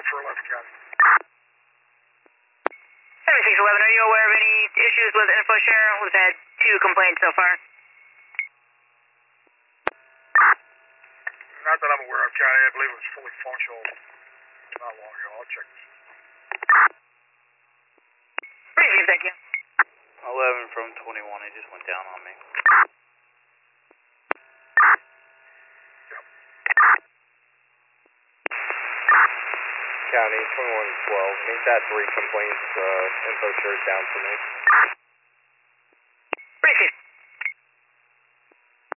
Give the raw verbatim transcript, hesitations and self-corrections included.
for eleven County. seventy-six eleven, are you aware of any issues with info share? We've had two complaints so far. Not that I'm aware of, County. I believe it was fully functional not long ago. I'll check this. Received, thank you. eleven from twenty-one, he just went down on me. County, twenty-one twelve. Make that three complaints, uh, info shared down for me.